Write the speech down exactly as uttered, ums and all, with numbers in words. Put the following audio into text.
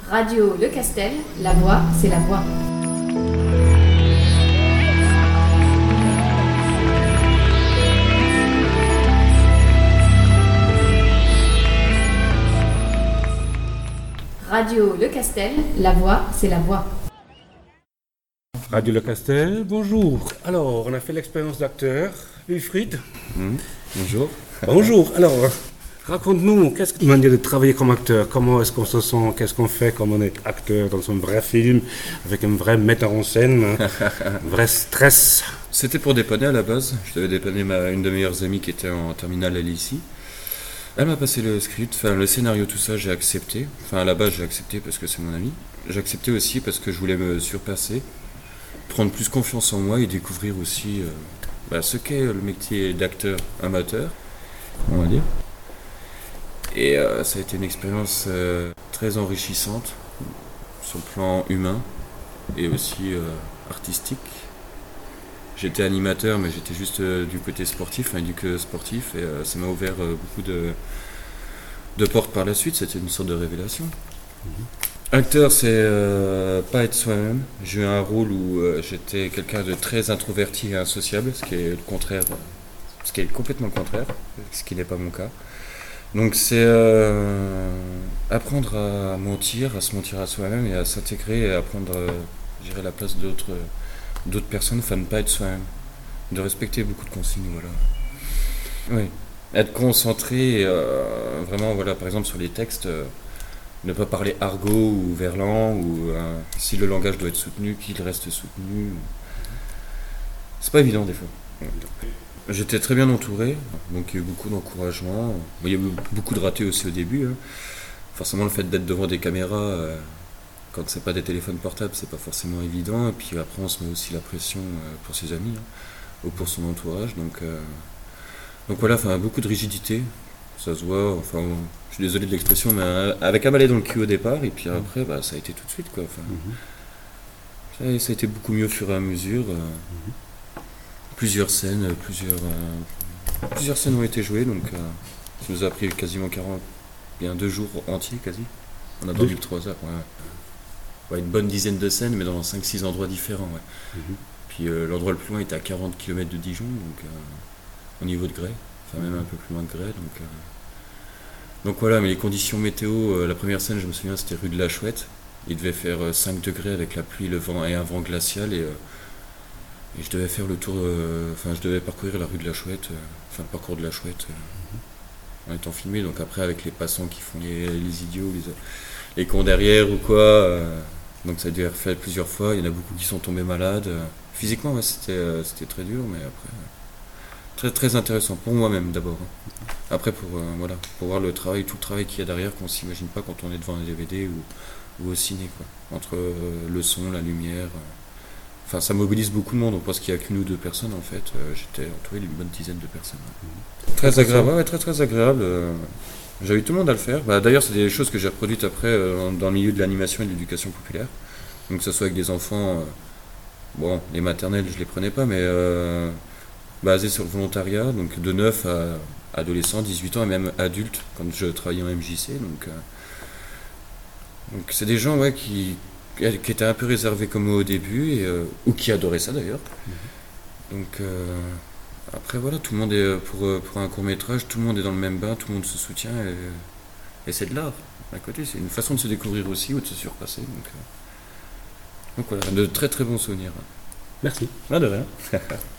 Radio Le Castel, la voix, c'est la voix. Radio Le Castel, la voix, c'est la voix. Radio Le Castel, bonjour. Alors, on a fait l'expérience d'acteur. Wilfried. Mmh, bonjour. Bonjour. Alors, raconte-nous, qu'est-ce que tu manière de travailler comme acteur? Comment est-ce qu'on se sent? Qu'est-ce qu'on fait comme on est acteur dans un vrai film, avec un vrai metteur en scène, un vrai stress? C'était pour dépanner à la base. Je devais dépanner ma, une de mes meilleures amies qui était en terminale, elle est ici. Elle m'a passé le script, enfin le scénario, tout ça, j'ai accepté. Enfin, à la base, j'ai accepté parce que c'est mon ami. J'ai accepté aussi parce que je voulais me surpasser, prendre plus confiance en moi et découvrir aussi euh, bah, ce qu'est le métier d'acteur amateur, on va dire. Et euh, ça a été une expérience euh, très enrichissante sur le plan humain et aussi euh, artistique. J'étais animateur, mais j'étais juste euh, du côté sportif, enfin, du que sportif, et euh, ça m'a ouvert euh, beaucoup de, de portes par la suite. C'était une sorte de révélation. Mm-hmm. Acteur, c'est euh, pas être soi-même. J'ai eu un rôle où euh, j'étais quelqu'un de très introverti et insociable, ce qui est le contraire, ce qui est complètement le contraire, ce qui n'est pas mon cas. Donc c'est euh, apprendre à mentir, à se mentir à soi-même et à s'intégrer et à prendre, euh, je dirais, la place d'autres. Euh, d'autres personnes, enfin ne pas être soi-même, de respecter beaucoup de consignes, voilà. Oui, être concentré, euh, vraiment, voilà, par exemple sur les textes, euh, ne pas parler argot ou verlan, ou euh, si le langage doit être soutenu, qu'il reste soutenu. C'est pas évident des fois. J'étais très bien entouré, donc il y a eu beaucoup d'encouragement. Il y a eu beaucoup de ratés aussi au début. Hein. Forcément, le fait d'être devant des caméras, euh, quand c'est pas des téléphones portables, c'est pas forcément évident. Et puis après, on se met aussi la pression pour ses amis, hein, ou pour son entourage. Donc, euh, donc voilà, enfin, beaucoup de rigidité, ça se voit. Enfin, je suis désolé de l'expression, mais avec un balai dans le cul au départ, et puis après, bah, ça a été tout de suite, quoi. Enfin, mm-hmm. ça, ça a été beaucoup mieux au fur et à mesure. Euh, mm-hmm. Plusieurs scènes, plusieurs, euh, plusieurs scènes ont été jouées, donc euh, ça nous a pris quasiment quarante, bien deux jours entiers, quasi. On a attendu trois heures. Ouais. Ouais, une bonne dizaine de scènes, mais dans cinq six endroits différents. Ouais. Mm-hmm. Puis euh, l'endroit le plus loin était à quarante kilomètres de Dijon, donc euh, au niveau de Grès, enfin même un peu plus loin de Grès. Donc, euh, donc voilà, mais les conditions météo, euh, la première scène, je me souviens, c'était rue de la Chouette. Il devait faire euh, cinq degrés avec la pluie, le vent et un vent glacial, et, euh, et je devais faire le tour, enfin euh, je devais parcourir la rue de la Chouette, euh, enfin le parcours de la Chouette, euh, mm-hmm. en étant filmé. Donc après, avec les passants qui font les, les idiots, les les cons derrière ou quoi, euh, donc ça a dû être fait plusieurs fois. Il y en a beaucoup qui sont tombés malades. Euh, physiquement, ouais, c'était, euh, c'était très dur, mais après, euh, très très intéressant pour moi-même d'abord. Hein. Après, pour, euh, voilà, pour voir le travail, tout le travail qu'il y a derrière, qu'on ne s'imagine pas quand on est devant un D V D ou, ou au ciné, quoi. Entre euh, le son, la lumière. Euh, enfin, ça mobilise beaucoup de monde. On pense qu'il n'y a qu'une ou deux personnes, en fait. Euh, j'étais entouré d'une bonne dizaine de personnes. Hein. Très, très agréable, ouais, très très agréable. Euh, J'ai eu tout le monde à le faire. Bah, d'ailleurs, c'est des choses que j'ai reproduites après euh, dans le milieu de l'animation et de l'éducation populaire. Donc, que ce soit avec des enfants, euh, bon, les maternelles, je les prenais pas, mais euh, basés sur le volontariat, donc de neuf à adolescents, dix-huit ans et même adultes, quand je travaillais en M J C. Donc, euh, donc c'est des gens ouais, qui, qui étaient un peu réservés comme moi au début, et, euh, ou qui adoraient ça d'ailleurs. Mm-hmm. Donc. Euh, Après voilà, tout le monde est pour, pour un court métrage, tout le monde est dans le même bain, tout le monde se soutient et, et c'est de l'art à côté, c'est une façon de se découvrir aussi ou de se surpasser. Donc, euh, donc voilà, de très très bons souvenirs. Merci. Ah, de rien.